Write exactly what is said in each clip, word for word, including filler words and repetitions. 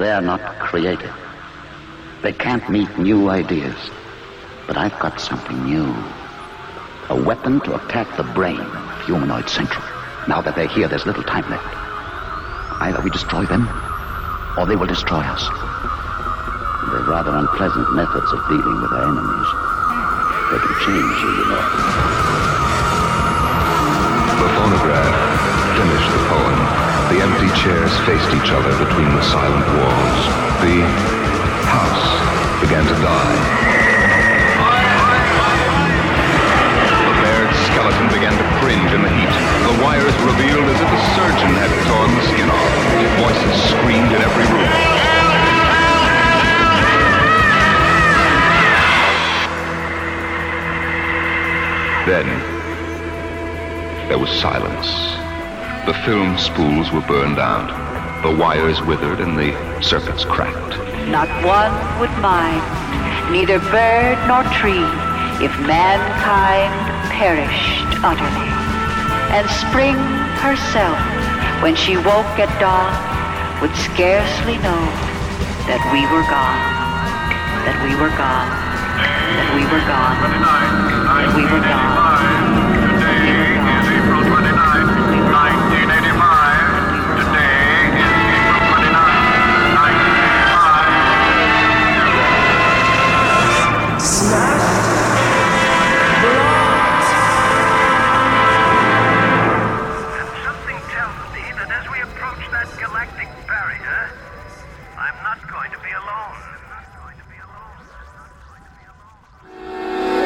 They're not creative. They can't meet new ideas. But I've got something new. A weapon to attack the brain of Humanoid Central. Now that they're here, there's little time left. Either we destroy them, or they will destroy us. They're rather unpleasant methods of dealing with our enemies. They can change you, you know. The phonograph finished the poem. The empty chairs faced each other between the silent walls. The house began to die. The bared skeleton began to cringe in the heat. The wires revealed as if a surgeon had torn the skin off. Voices screamed in every room. Then, there was silence. The film spools were burned out. The wires withered and the circuits cracked. Not one would mind, neither bird nor tree, if mankind perished utterly. And spring herself, when she woke at dawn, would scarcely know that we were gone, that we were gone, that we were gone, that we were gone. Today is April twenty-ninth, nineteen eighty-five. Today is April twenty-ninth, nineteen eighty-five. Smash! And something tells me that as we approach that galactic barrier, I'm not going to be alone. I'm not going to be alone. I'm not going to be alone.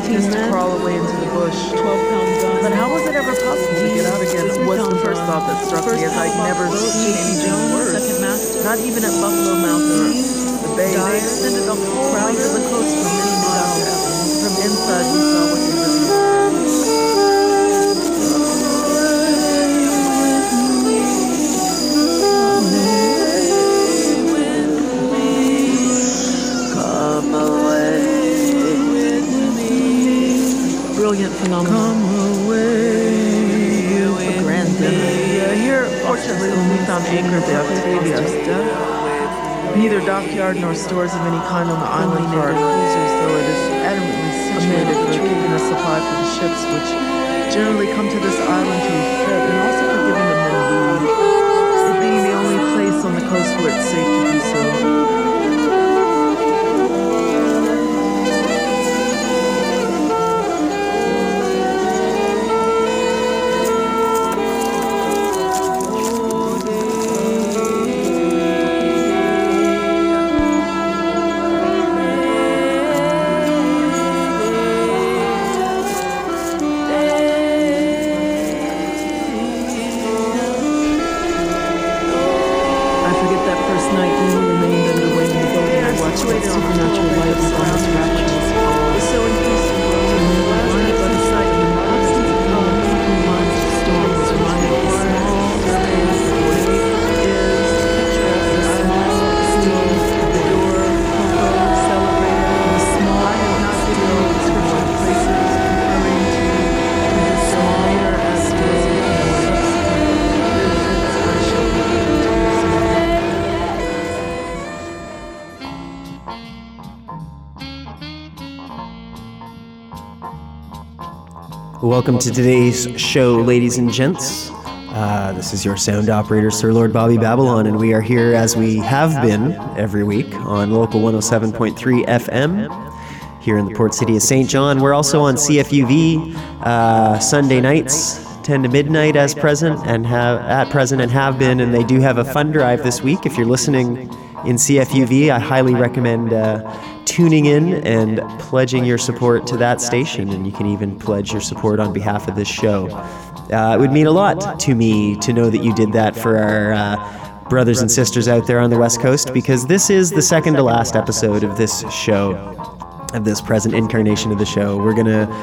scientists to crawl away into the bush. But how was it ever possible to get out again? Was the first thought that struck me, as I'd never seen anything worse. Not even at Buffalo Mountain, the bay, they extended the whole length of the coast for many miles. From inside, we saw what they really were. Brilliant phenomenon. Come away, a grand dinner. Yeah, here, fortunately, we found anchor at the Octavia. Neither dockyard nor stores of any kind on the island for our cruisers, though it is adamantly situated for keeping a supply for the ships, which generally come to this island to refit, and also for giving them their food. It being the only place on the coast where it's safe to do so. Welcome to today's show, ladies and gents. Uh, this is your sound operator, Sir Lord Bobby Babylon, and we are here as we have been every week on Local one oh seven point three F M here in the port city of Saint John. We're also on C F U V uh, Sunday nights, ten to midnight as present and have at present and have been, and they do have a fund drive this week. If you're listening in C F U V, I highly recommend uh, tuning in and pledging your support to that station, and you can even pledge your support on behalf of this show. Uh, it would mean a lot to me to know that you did that for our uh, brothers and sisters out there on the West Coast, because this is the second to last episode of this show, of this present incarnation of the show. We're going to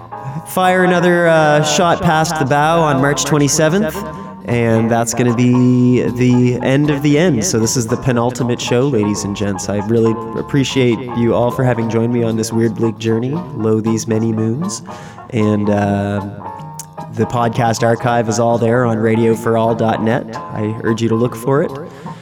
fire another uh, shot past the bow on March twenty-seventh, and that's going to be the end of the end. So this is the penultimate show, ladies and gents. I really appreciate you all for having joined me on this weird bleak journey, lo these many moons. And uh, the podcast archive is all there on radio for all dot net. I urge you to look for it.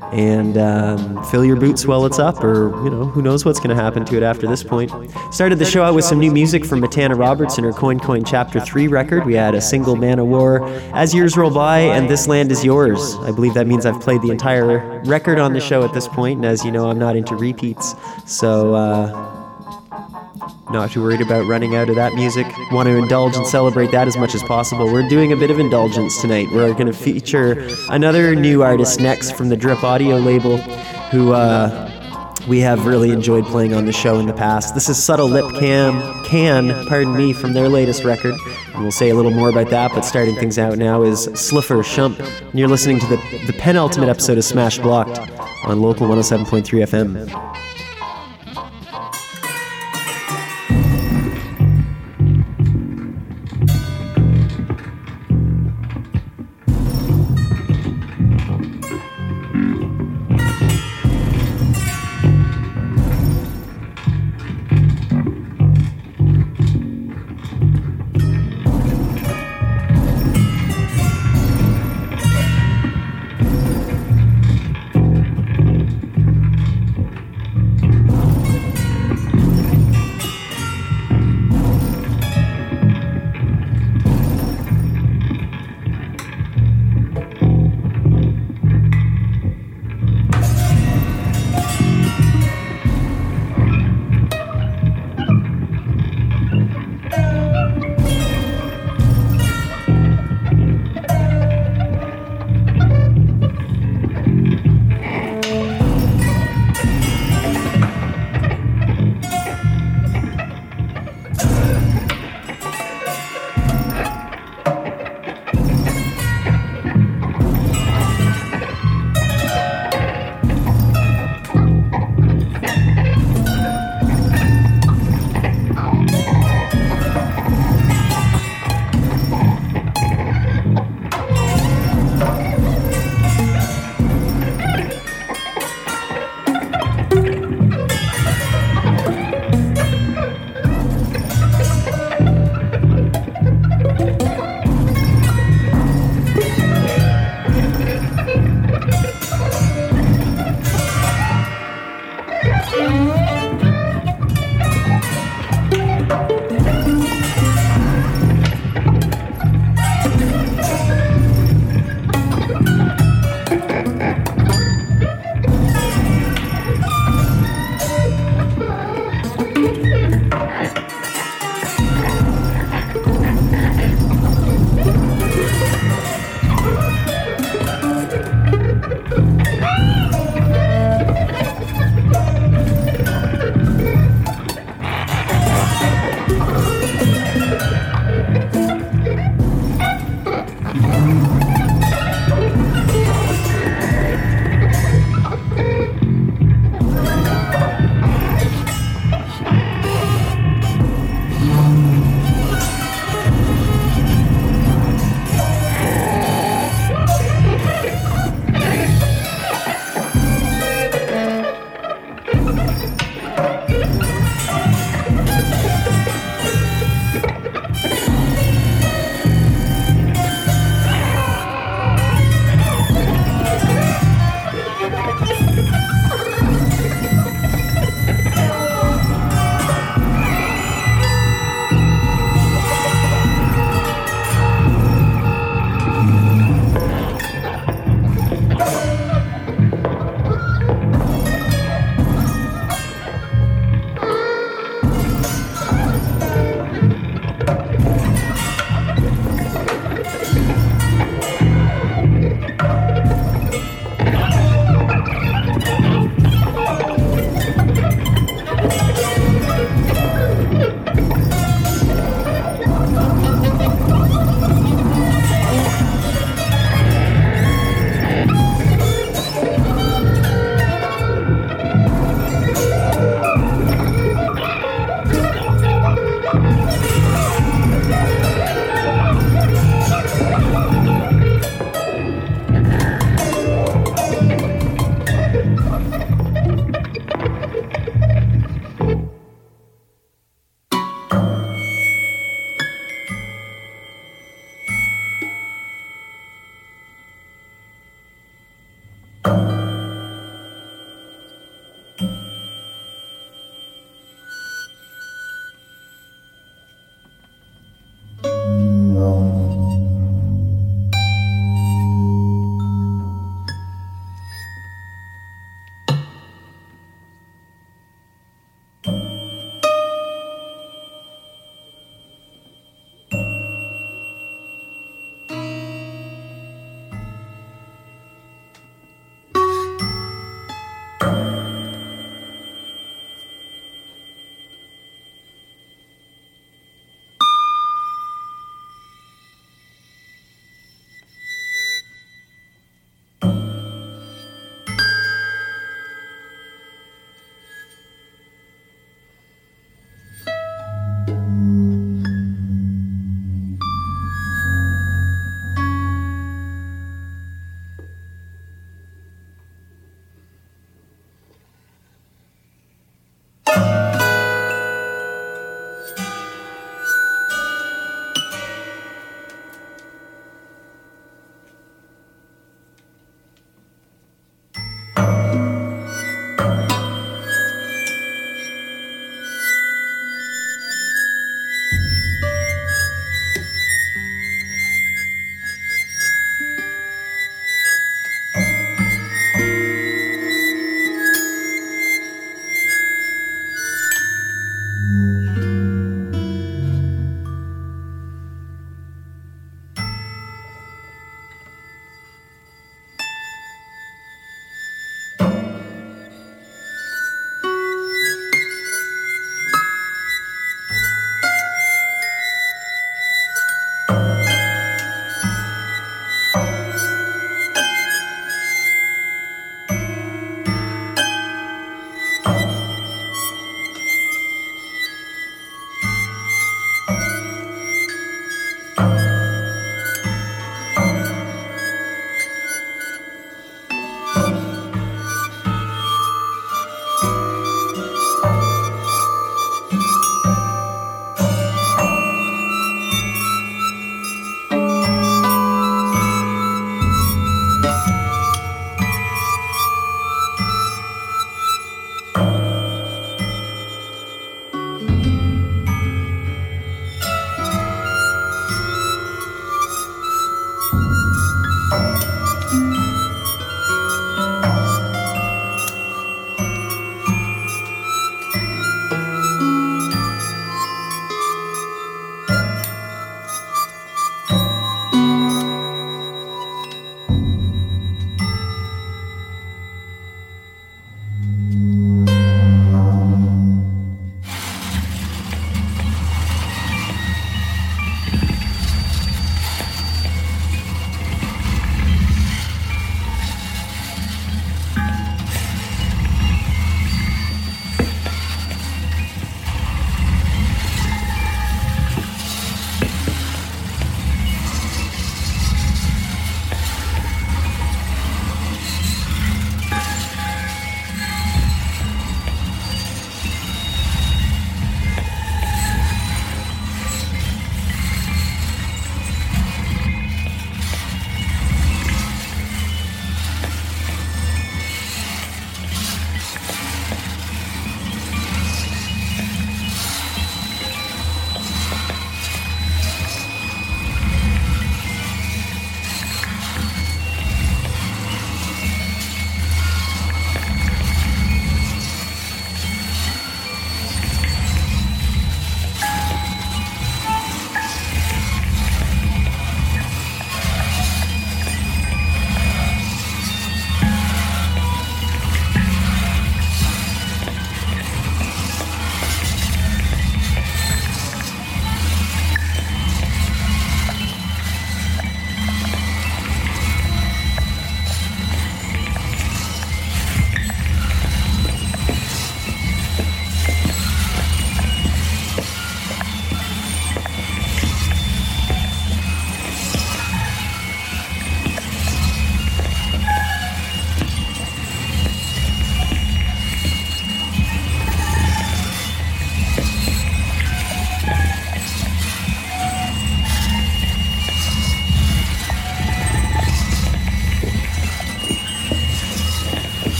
And um, fill your boots while it's up, or, you know, who knows what's going to happen to it after this point. Started the show out with some new music from Matana Roberts and her Coin Coin Chapter three record. We had a single, Man of War, As Years Roll By, and This Land Is Yours. I believe that means I've played the entire record on the show at this point, and as you know, I'm not into repeats, so uh, not too worried about running out of that music. Want to indulge and celebrate that as much as possible. We're doing a bit of indulgence tonight. We're going to feature another new artist next from the Drip Audio label, who uh, we have really enjoyed playing on the show in the past. This is Subtle Lip Cam, Can, pardon me, from their latest record. And we'll say a little more about that, but starting things out now is Sliffer Shump. And you're listening to the, the penultimate episode of Smash Blocked on Local one oh seven point three F M.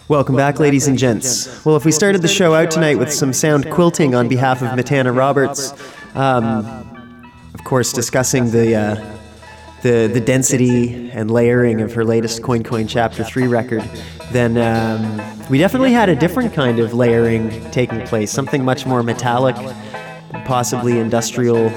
Welcome back, ladies and gents. Well, if we started the show out tonight with some sound quilting on behalf of Matana Roberts, um, of course discussing the, uh, the the density and layering of her latest Coin Coin Chapter three record, then um, we definitely had a different kind of layering taking place, something much more metallic, possibly industrial,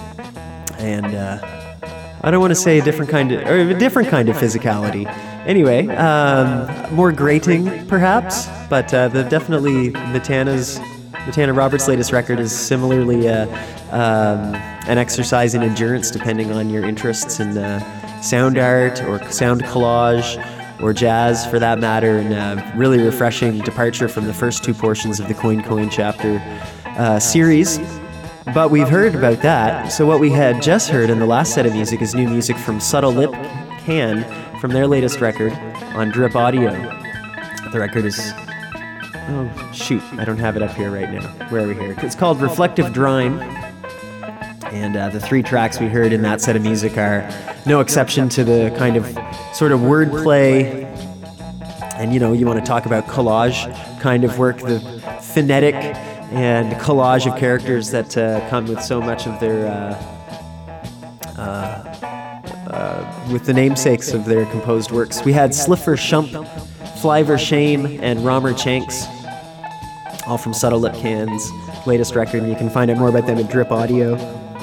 and uh, I don't want to say a different kind of, or a different kind of physicality. Anyway, um, more grating, perhaps, but uh, the definitely Matana's, Matana Roberts' latest record is similarly uh, um, an exercise in endurance, depending on your interests in uh, sound art or sound collage or jazz, for that matter, and uh, really refreshing departure from the first two portions of the Coin Coin Chapter uh, series. But we've heard about that, so what we had just heard in the last set of music is new music from Subtle Lip Can, from their latest record on Drip Audio. The record is... Oh, shoot, I don't have it up here right now. Where are we here? It's called Reflective Drime. And uh, the three tracks we heard in that set of music are no exception to the kind of sort of wordplay, and, you know, you want to talk about collage kind of work, the phonetic and collage of characters that uh, come with so much of their... Uh, uh, Uh, with the namesakes of their composed works. We had Sliffer Shump, Flyver Shame, and Romer Chanks, all from Subtle Lip Can's latest record, and you can find out more about them at Drip Audio.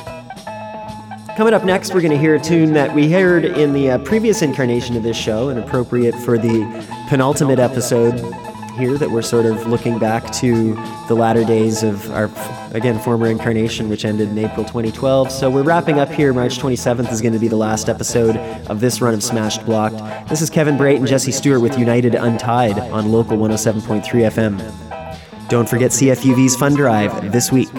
Coming up next, we're going to hear a tune that we heard in the uh, previous incarnation of this show, and appropriate for the penultimate episode here that we're sort of looking back to the latter days of our, again, former incarnation, which ended in April twenty twelve. So we're wrapping up here. March twenty-seventh is going to be the last episode of this run of Smashed Blocked. This is Kevin Brait and Jesse Stewart with United Untied on Local one oh seven point three F M. Don't forget C F U V's Fun Drive this week.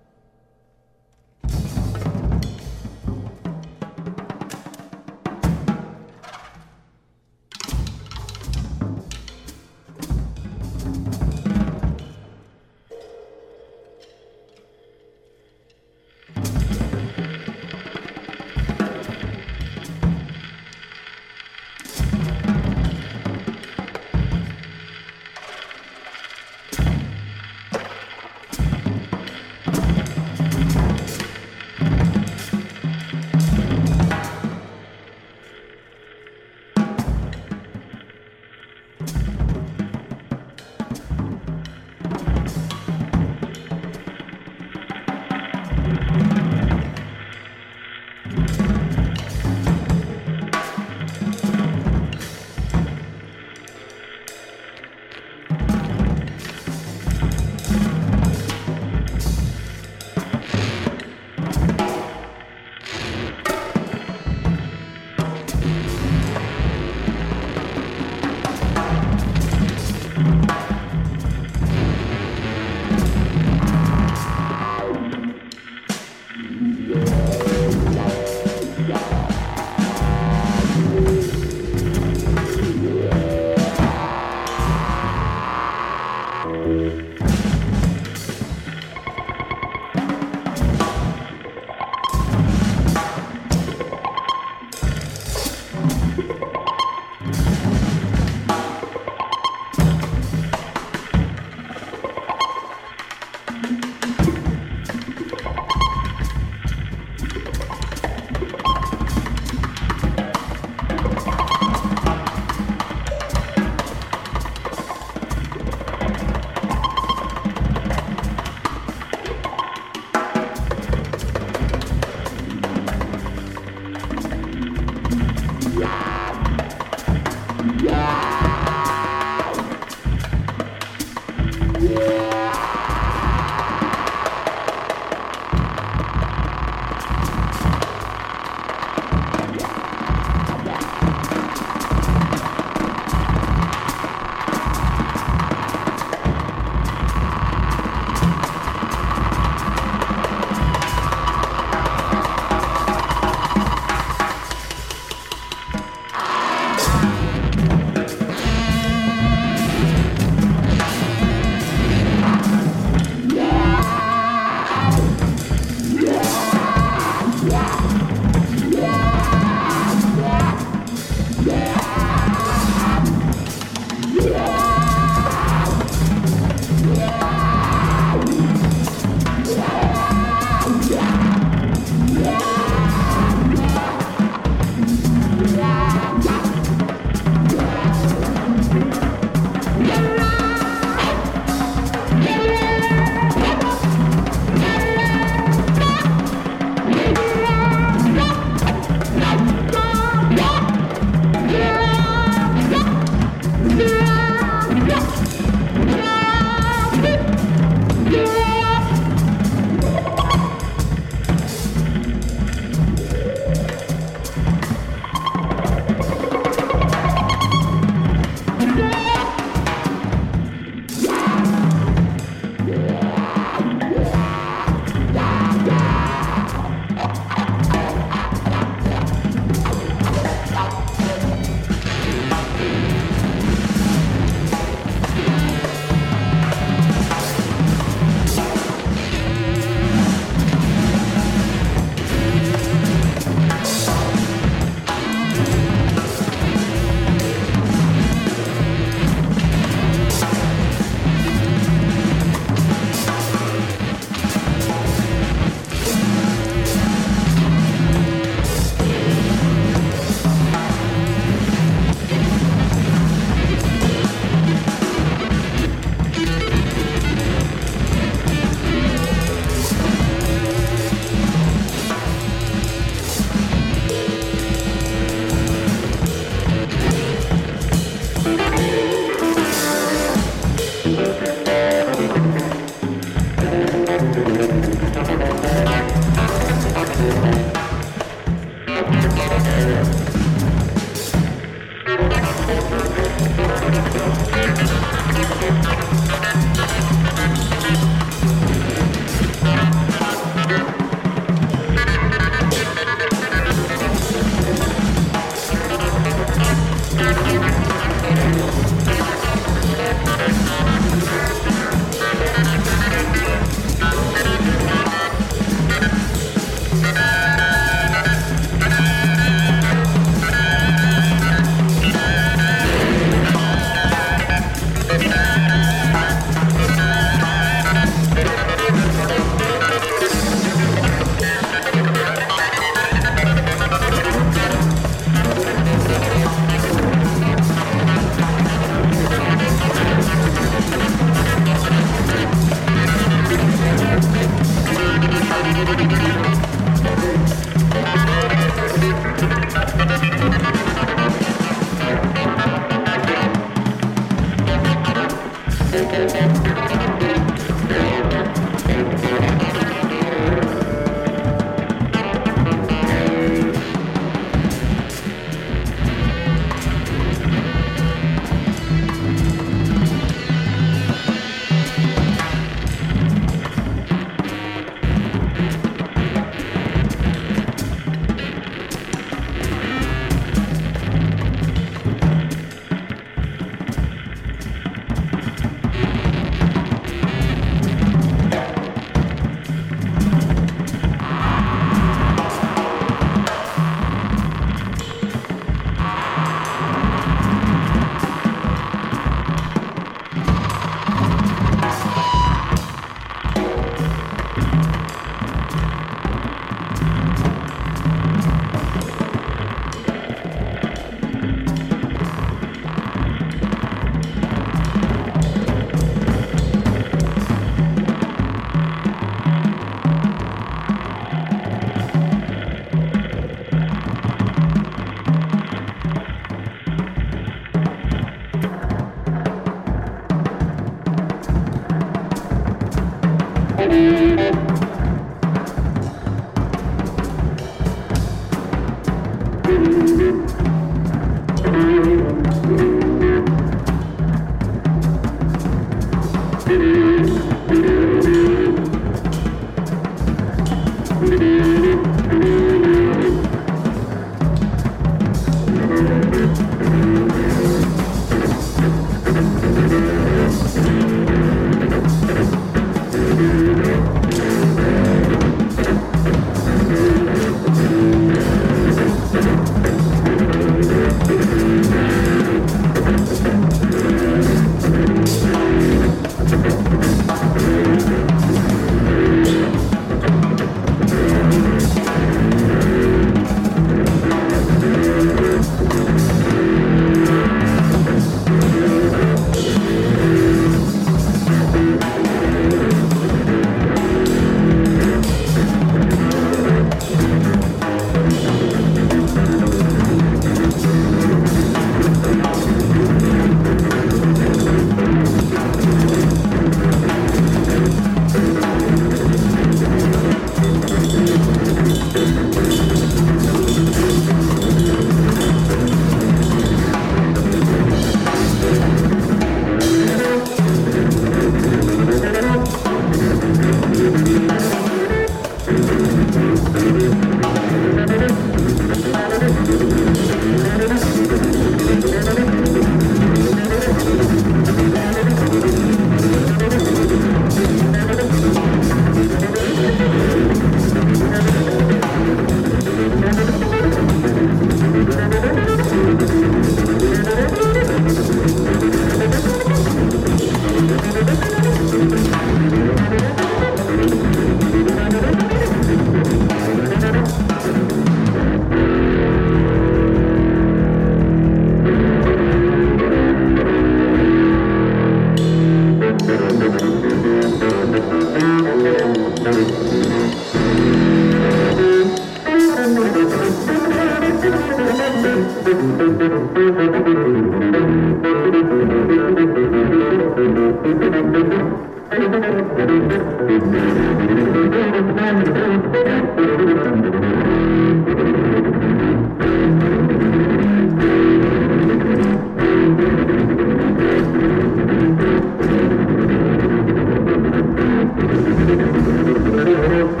Thank you.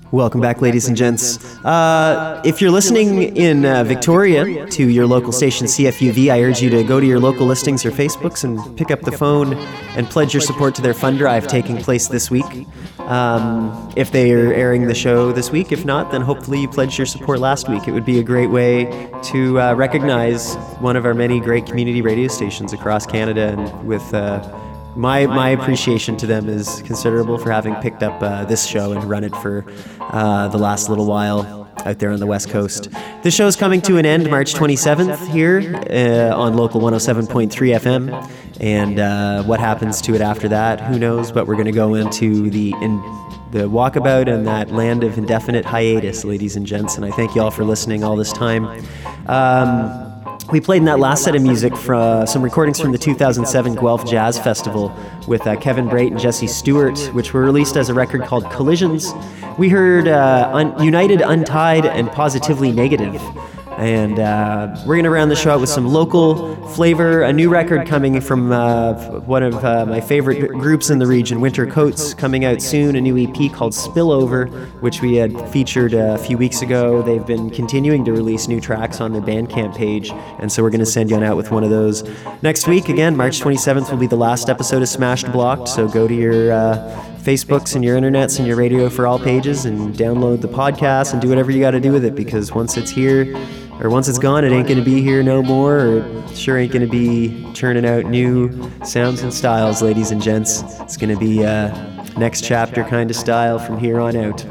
Welcome back, ladies and gents. Uh, if you're listening in uh, Victoria to your local station C F U V, I urge you to go to your local listings or Facebooks and pick up the phone and pledge your support to their fund drive taking place this week. Um, if they are airing the show this week, if not, then hopefully you pledged your support last week. It would be a great way to uh, recognize one of our many great community radio stations across Canada, and with uh, My my appreciation to them is considerable for having picked up uh, this show and run it for uh, the last little while out there on the West Coast. This show is coming to an end March twenty-seventh here uh, on Local one oh seven point three F M, and uh, what happens to it after that, who knows, but we're going to go into the in, the walkabout and that land of indefinite hiatus, ladies and gents, and I thank you all for listening all this time. Um, We played in that last set of music from uh, some recordings from the two thousand seven Guelph Jazz Festival with uh, Kevin Brait and Jesse Stewart, which were released as a record called Collisions. We heard uh, un- United, Untied, and Positively Negative. And uh, we're going to round the show out with some local flavor, a new record coming from uh, one of uh, my favorite groups in the region, Winter Coats, coming out soon, a new E P called Spillover, which we had featured a few weeks ago. They've been continuing to release new tracks on their Bandcamp page, and so we're going to send you on out with one of those. Next week, again, March twenty-seventh will be the last episode of Smashed Blocked, so go to your uh, Facebooks and your internets and your Radio for All pages and download the podcast and do whatever you got to do with it, because once it's here, or once it's gone, it ain't going to be here no more, or it sure ain't going to be churning out new sounds and styles, ladies and gents. It's going to be uh, next chapter kind of style from here on out.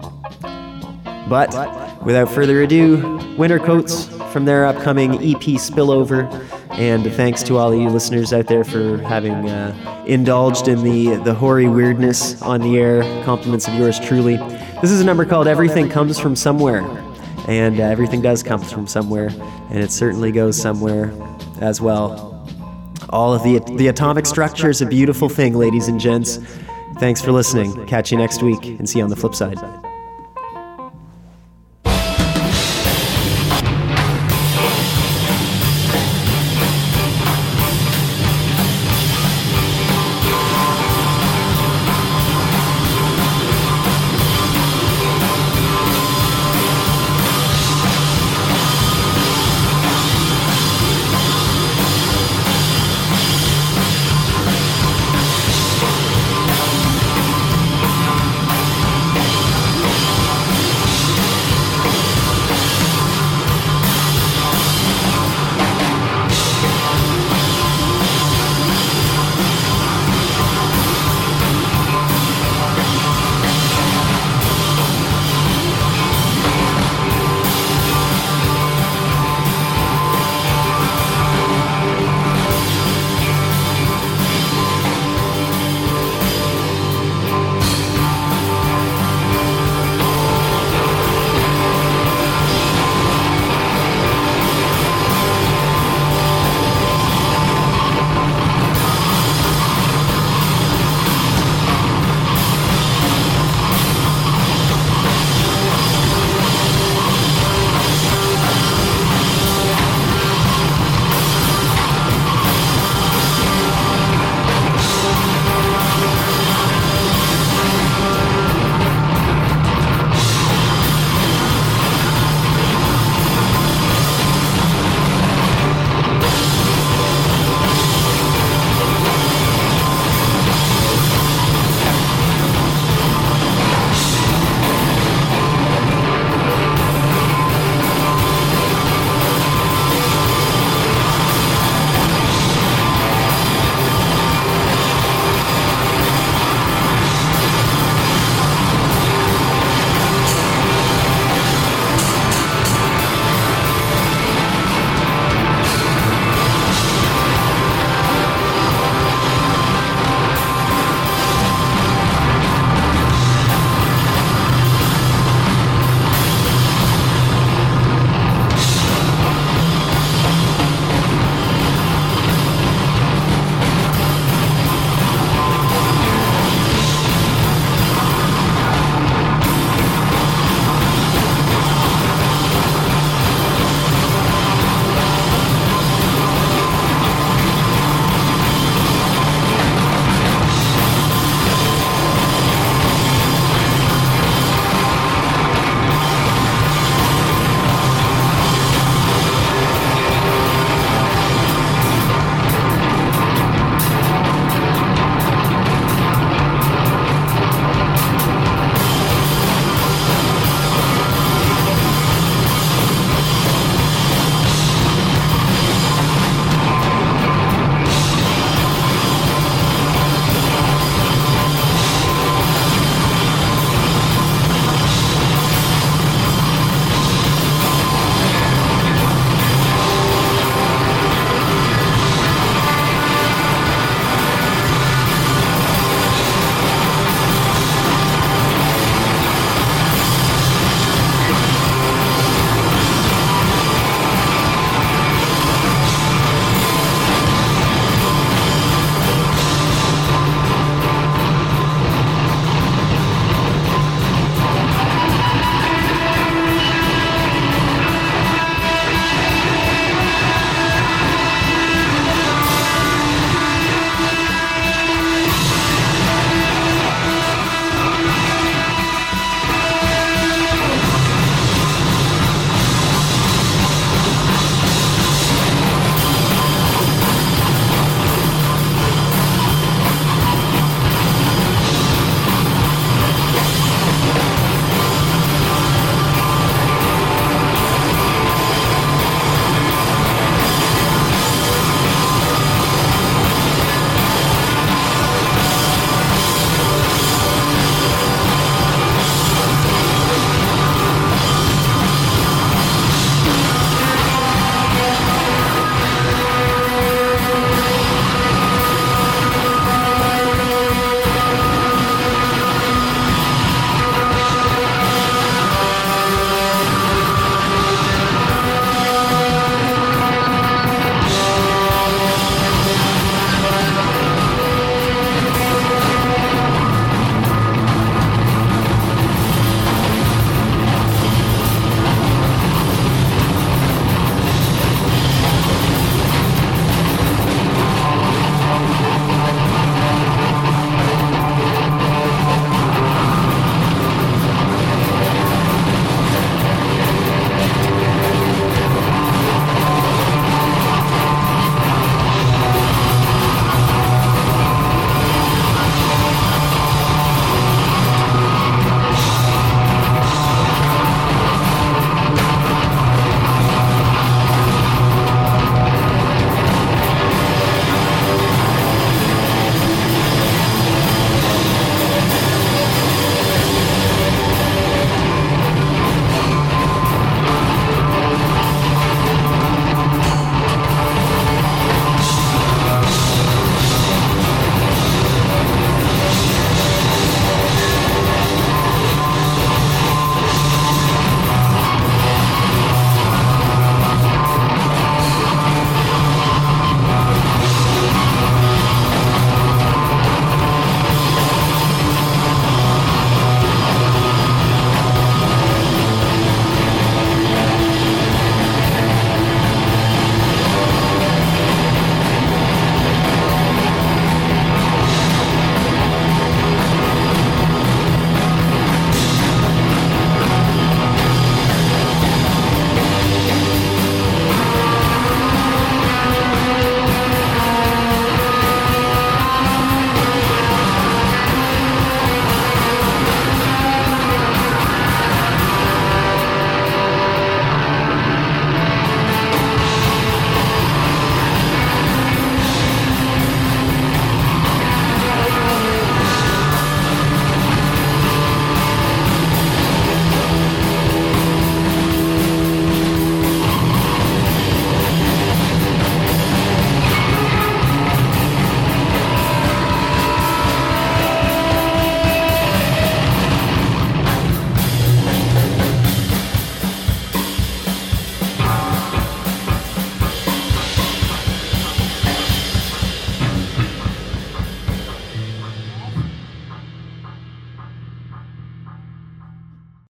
But without further ado, Winter Coats from their upcoming E P Spillover, and thanks to all of you listeners out there for having uh, indulged in the, the hoary weirdness on the air. Compliments of yours truly. This is a number called Everything Comes From Somewhere. And uh, everything does come from somewhere, and it certainly goes somewhere as well. All of the the atomic structure is a beautiful thing, ladies and gents. Thanks for listening. Catch you next week, and see you on the flip side.